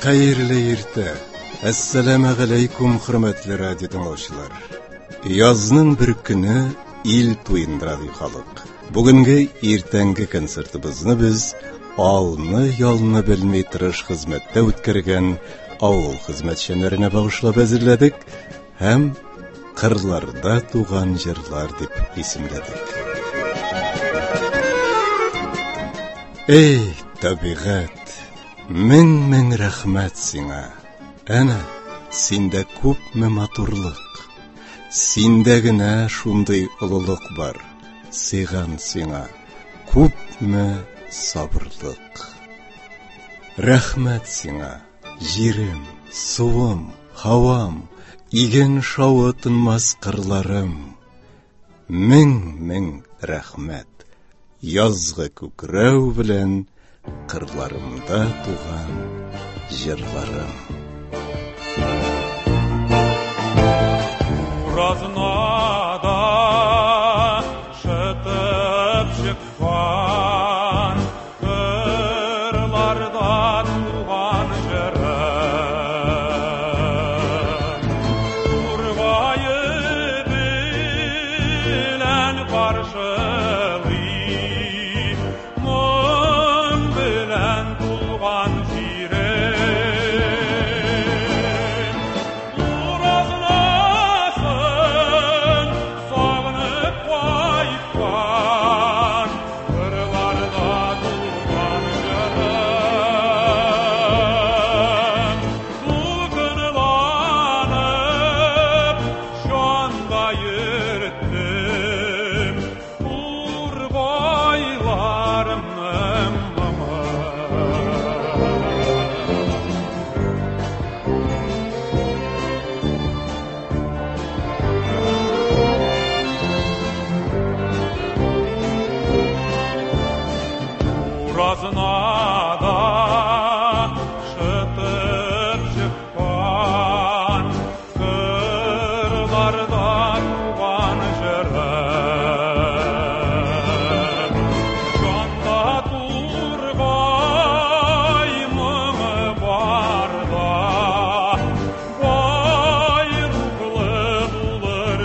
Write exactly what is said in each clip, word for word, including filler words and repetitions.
Xayrli erta. Assalamu alaykum hurmatli radio tinglovchilar. Yozning bir kuni il to'yindiradi xalq. Bugungi ertangi konsertimizni biz olni yolni bilmay turish xizmatda o'tkazgan avul xizmatchilariga bag'ishlab hazırladik ham qirlarda tug'an jirlar deb ismladik. Ey tabiat, min min rahmat sina. Ana sinde ko'pmi maturlik, sindagina shunday ulug'lik bor. Sigan sina ko'pmi sabrlik. Rahmat sina, jirim, suvim, havam, igen şavatınmaz qirlarim. Min min rahmat. Yazgı ko'krav bilan qirlarimda tug'an jirlarim. Raznada şıtıp çıkkan kırlarda tuğan jirem. Urvayı bilen karşılı mum bilen tuğan Raznada şıtıp çıkkan kırlarda tuğan jirem. Şanda turgay mımı var da bayruklı bulur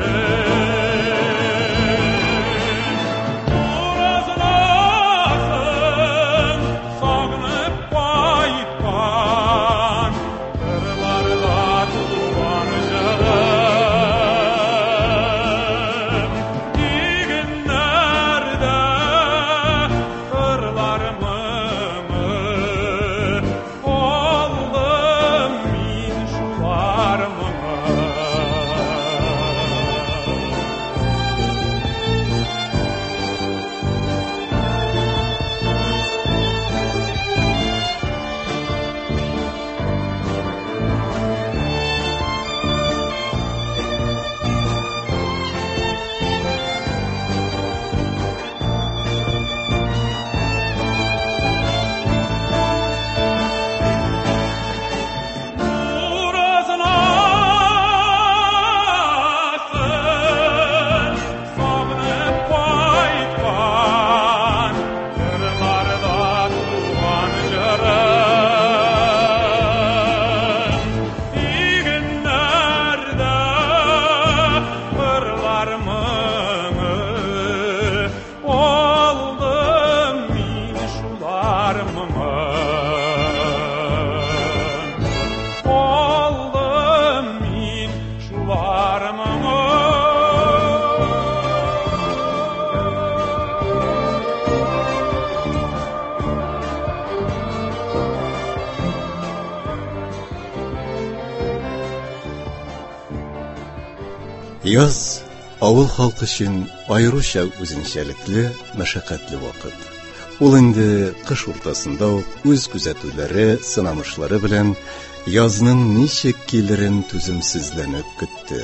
Yaz, avul halkı için ayrıca özünçelikli, meşakkatli vakit. Ol indi kış ortasında öz küzetüleri, sınamışları bilen yazının niçe kelirin tüzümsizlenip gitti.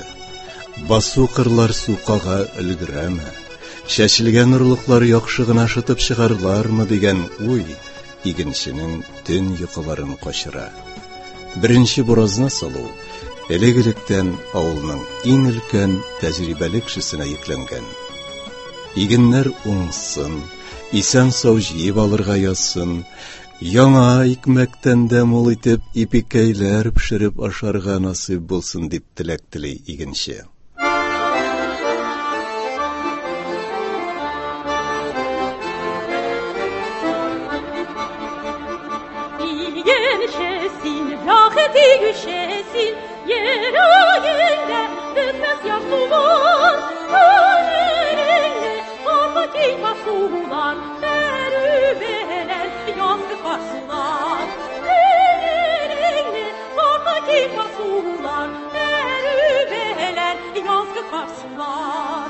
Basu kırlar suqağa ülgüreme, şeşilgen ırlıklar yakşığına şıtıp çıkarlar mı degen uy, iginçinin tün yıkıların koşıra. Birinci burazına salu, Elegilikten avulның en үлкен тәҗрибәле кешесенә йөкләнгән. Игеннәр уңсын, исән сау җыеп алырга язсын, Яңа икмәктән дә мул итеп ипикәйләр пешереп ашарга насыйп булсын дип теләк тели игенче. Игенчесин, бәхет игенчесин, ерагында бетмәс яшулар, күңелеңне артык сулар, бәрүбәләр язгы карсулар, күңелеңне артык сулар, бәрүбәләр язгы карсулар.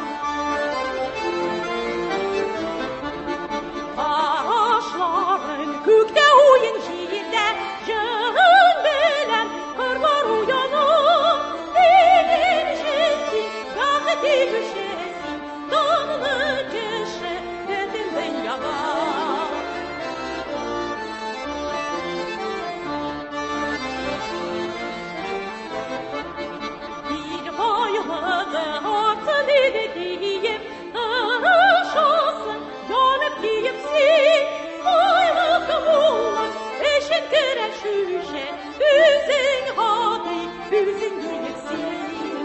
Ağaçların gökte oyun şiirde Jığın bilen kırlar uyanır Bilin şesin, gâheti düşesin Dağlı kışı betinden yanar Bir bayılığı artın edeyim Işılsın, yanıp giyipsin Aylık bulan, eşin kırar şüşe Üzün hadi, üzün giyipsin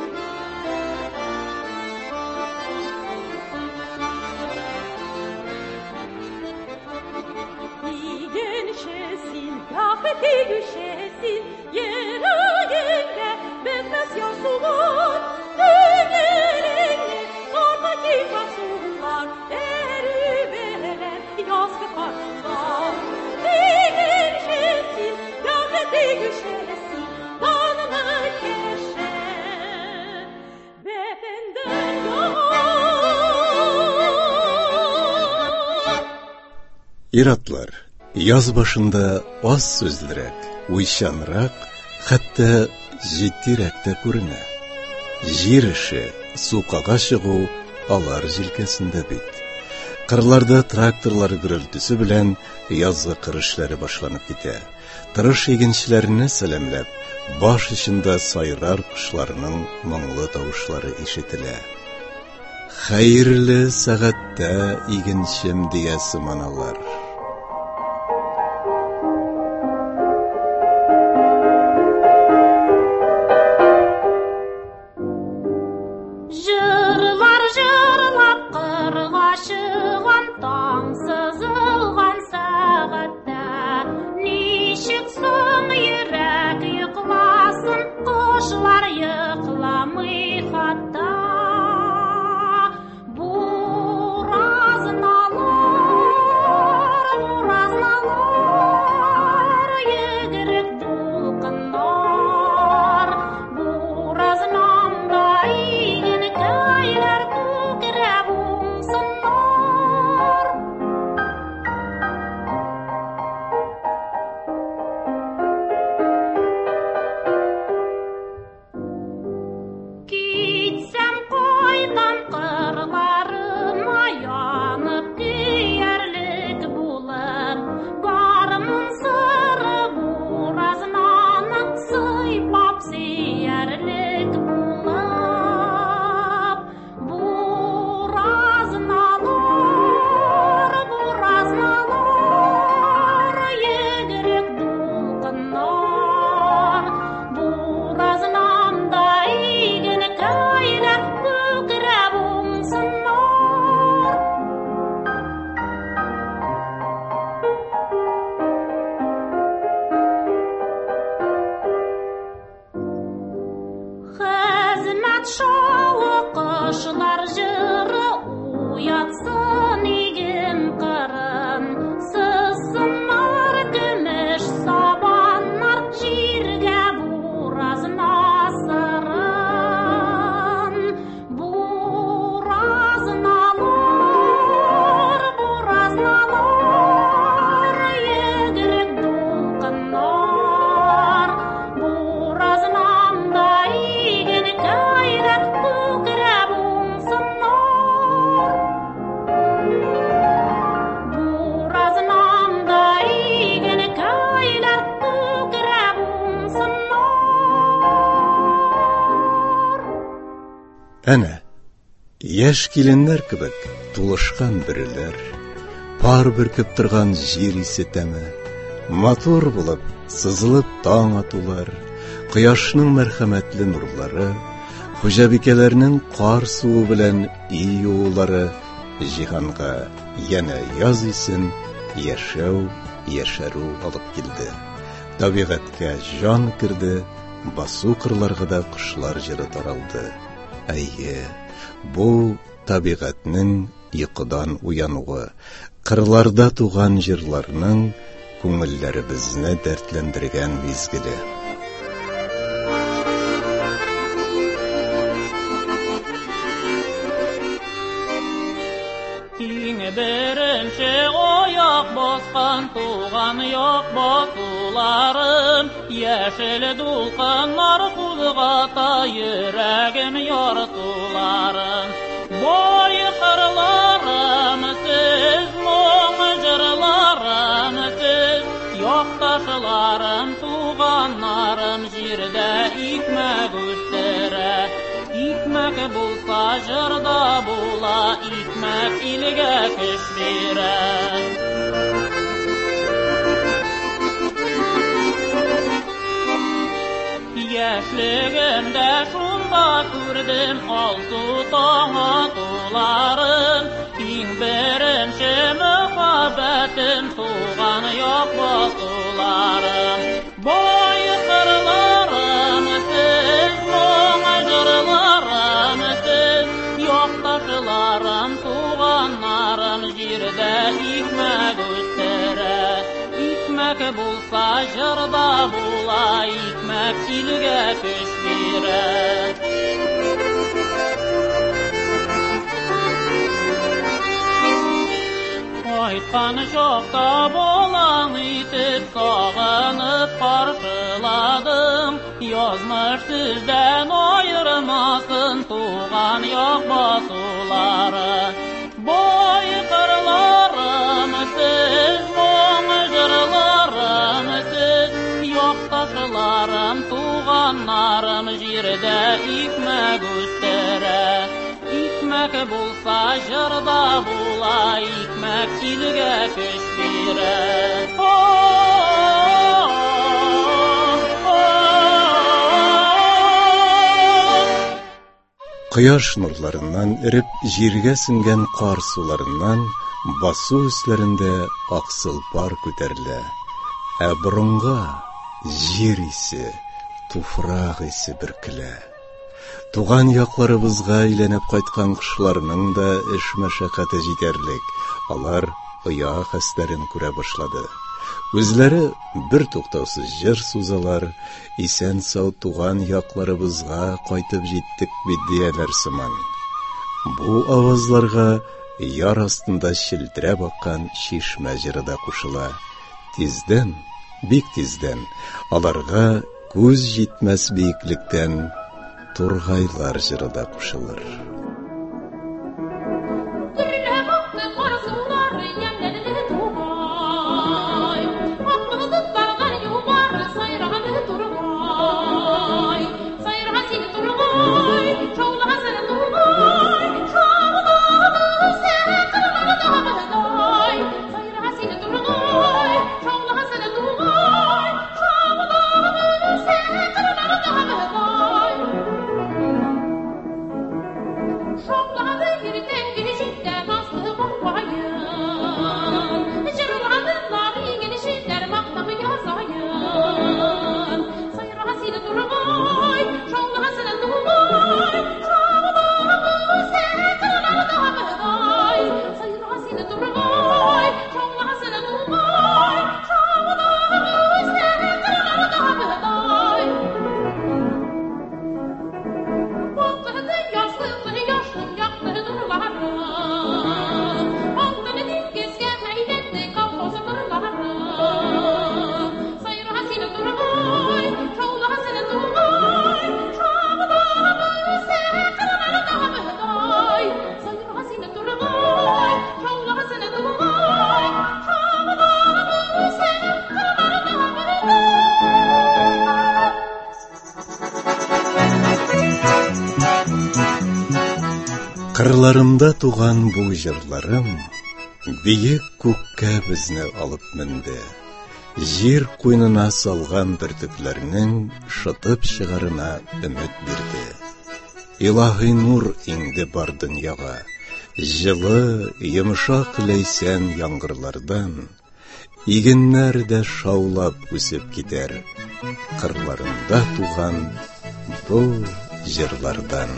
İgençesin, gâheti düşesin Yerayında bitmez yasular Günelini ortaki kasular Erübeler yazgı karşılar İgençesin, gâheti düşesin Danını keşen Bedenden yanar İratlar, yaz başında az sözlürek, uyşanrak, hatta ciddirek de көрінә. Жер іші, суқаға шығу алар жилкесінде бит. Қырларда тракторлар гүрілтісі білән язғы қырышлары башланып китә. Тырыш егенчілеріне сәлемләп, баш ішінде сайрар құшларының мұңлы тавышлары ишетелә. Хәйрле сәгатьтә игенчем диясы маналар. Жырлар жырлап қырға шыған таң сызылған сағатта Нешік соң ерек йықласын құшылар йықламый хатта Буразыналар, буразыналар, егірік дулқынар Буразынамда иген кайлар көкірәп оңсынар Китсәм қайдан қырларыма янып күйәрлік булып Барымын сыры буразынаның сыйпап сүйәрлік булып Буразыналар, буразыналар, егірік дулқынар Буразынамда иген кайлар көкірәп оңсынар Хәзмәт шауы қышылар жыры уятсын иген қырын Сызсынар күміш сабаннар жирге буразына сырын Буразыналар, буразыналар, егірік дулқынар Буразынамда иген кайлар көкірәп оңсынар Буразынамда иген кайлар көкірәп оңсынар Әнә, яшь киленнәр кебек тулышкан бүреләр, пар бөркеп торган җир исе тәме, Матур булып, сызылып таң атулар, кояшның мәрхәмәтле нурлары, хуҗабикәләрнең кар суы белән ий юулары җиһанга яна яз исен, яшәү, яшәрү алып килде. Табигатькә җан кирде, басу кырларга да кошлар җыры таралды. Әйе, бу табигатның йокыдан уянуы, кырларда туган җырларның күңелләребезне дәртләндергән мизгеле. Беренче аяк баскан туган як басуларым, яшел дулкыннар кузгата йөрәгем яртуларым. Бай кырларым сез, моң җырларым сез, якташларым, туганнарым җирдә икмәк үстерә. Икмәк булса җырда була, икмәк илгә көч бирә. Яшьлегемдә шунда күрдем алсу таң атуларын, иң беренче мөхәббәтем туган як басуларым. Бай кырларым сез, моң җырларым сез, якташларым, туганнарым җирдә икмәк үстерә. Икмәк булса җырда була, икмәк илгә көч бирә. Кайткан чакта балаң итеп сагынып каршыладым, язмыш сездән аермасын туган як басулары. Бай кырларым сез, моң җырларым сез, якташларым, туганнарым җирдә икмәк үстерә. Икмәк булса җырда була, икмәк илгә көч бирә. Кояш нурларыннан эреп җиргә сеңгән кар суларыннан басу өсләрендә аксылпар күтәрелә. Ә борынга җир исе, туфрак исе бөркелә. Туган якларыбызга әйләнеп кайткан кышларның да эш мәшәкате җитәрлек. Алар оя хәстәрен күрә башлады. Үзләре бер туктаусыз җыр сузалар, исән сау туган якларыбызга кайтып җиттек бит дияләр сыман. Бу авазларга яр астында челтерәп аккан чишмә җыры да кушыла. Тиздән, бик тиздән, аларга күз җитмәс биеклектән тургайлар җыры да кушылыр. Кырларымда туган бу җырларым биек күккә безне алып менде. Җир куйнына салган бөртекләрнең шытып чыгарына өмет бирде. Илаһи нур инде бар дөньяга, җылы, йомшак ләйсән яңгырлардан, игеннәр дә шаулап үсеп китәр, кырларында туган бу җырлардан.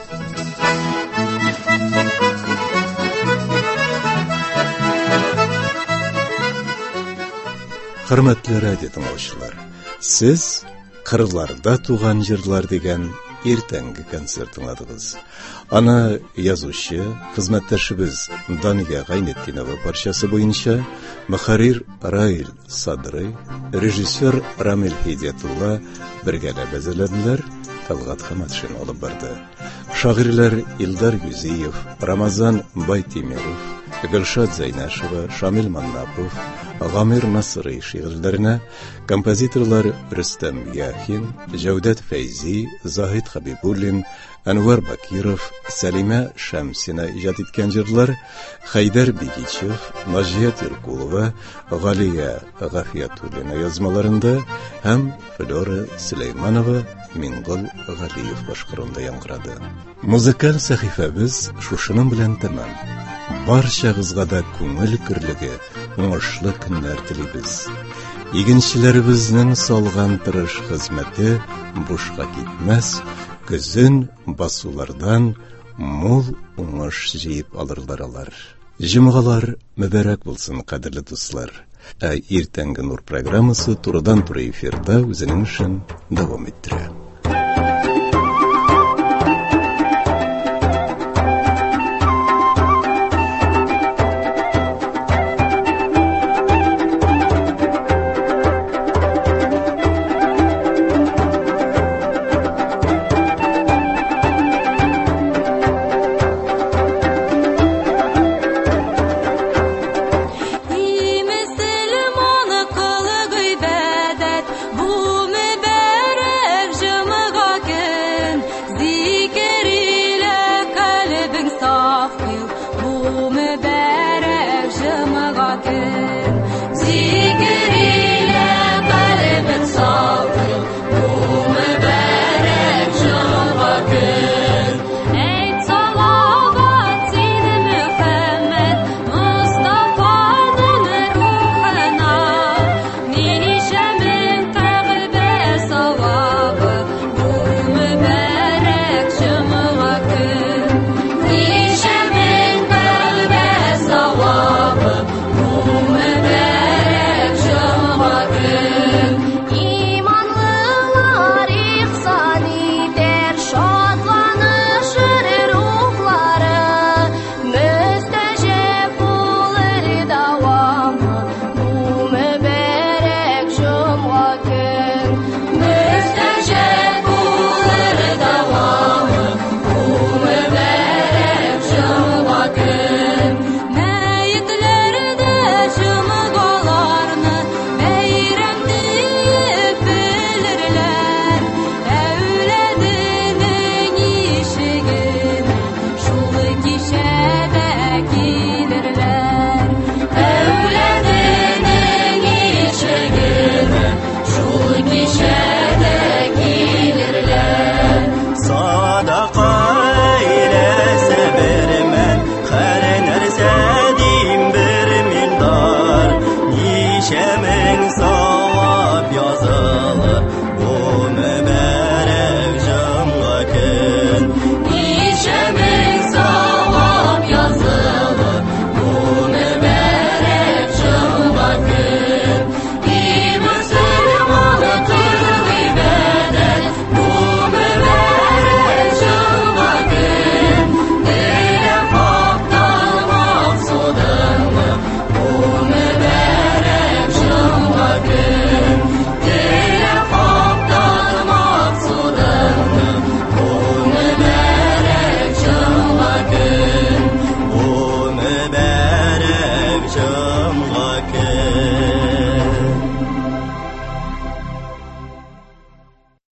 Хөрмәтле радио тыңлаучылар, сез кырларда туган җырлар дигән иртәнге концерт тыңладыгыз. Аны язучы, хезмәттәшебез Дания Гайнетдинова парчасы буенча мөхәррир Раил Садрый, режиссер Рамил Хидиятулла бергәләп әзерләделәр, Талгат Хаматшин алып барды. Шагыйрьләр Илдар Юзиев, Рамазан Байтимиров, Гөлшат Зайнашева, Шамил Маннапов, Гамир Насрый шигырьләренә композиторлар Рөстәм Яхин, Җәүдәт Фәйзи, Заһид Хабибуллин, Әнвәр Бакиров, Сәлимә Шәмсина иҗат иткән җырлар Хәйдәр Бигичев, Наҗият Иркулова, Галия Гафиятуллина язмаларында һәм Флора Сөләйманова, Мингол Галиев башкаруында яңгырады. Музыкаль сәхифәбез шушының белән тәмам. Барчагызга да күңел кирлеге, уңышлы көннәр телибез. Игенчеләребезнең салган тырыш хезмәте бушка китмәс, көзен басулардан мул уңыш җыеп алырлар алар. Җомгалар мөбарәк булсын, кадерле дуслар. Ә иртәнге нур программасы турыдан-туры эфирда үзенең эшен дәвам иттерә.